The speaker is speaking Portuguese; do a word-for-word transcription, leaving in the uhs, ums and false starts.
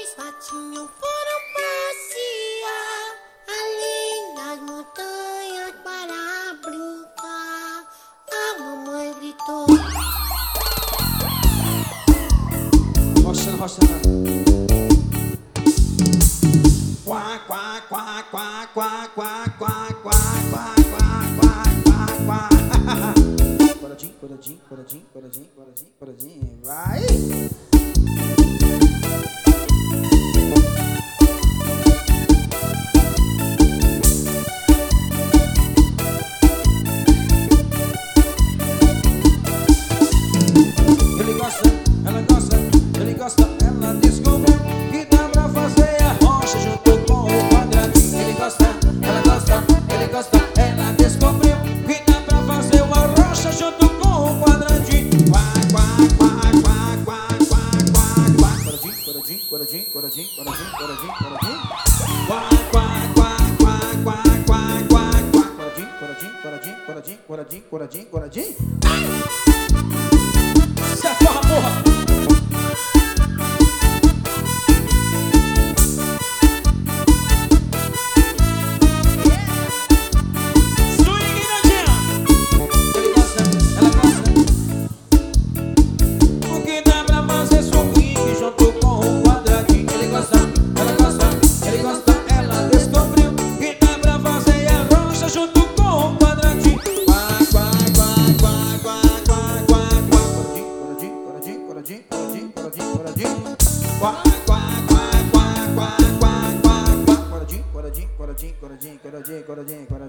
patinhos foram passear além das montanhas para brincar. A mamãe gritou: rochando, rochando. Quá, quá, quá, quá, quá, quá, quá, quá, quá, quá, quá, quá, quá. Coradinho, coradinho, coradinho, coradinho, coradinho, coradinho. Vai! Ele gosta, ela gosta, ele gosta, ela descobriu que dá pra fazer a rocha junto com o quadradinho. Ele gosta, ela gosta, ele gosta, ela descobriu que dá pra fazer uma rocha junto com o quadradinho. Quá, quá, quá, quá, quá, quá, quá, quá. Coradinho, coradinho, coradinho, coradinho, coradinho, coradinho, coradinho. Quá, quá, quá, quá, quá, quá, quá, quá. Coradinho, coradinho, coradinho, coradinho, coradinho, coradinho, coradinho. Sai porra, porra! Swing na jam! Ele gosta, ela gosta. O que dá pra fazer swing junto com o quadradinho? Ele gosta, ela gosta, ele gosta, ela descobriu que dá pra fazer a rocha junto com o quadradinho. Quá, quá, quá, quá, quá, quá, quá, quá. Coradinho, coradinho, coradinho, coradinho, coradinho, coradinho. Quá, quá, quá, quá, quá, quá, quá, quá. Coradinho, coradinho, coradinho, coradinho, coradinho, coradinho, coradinho.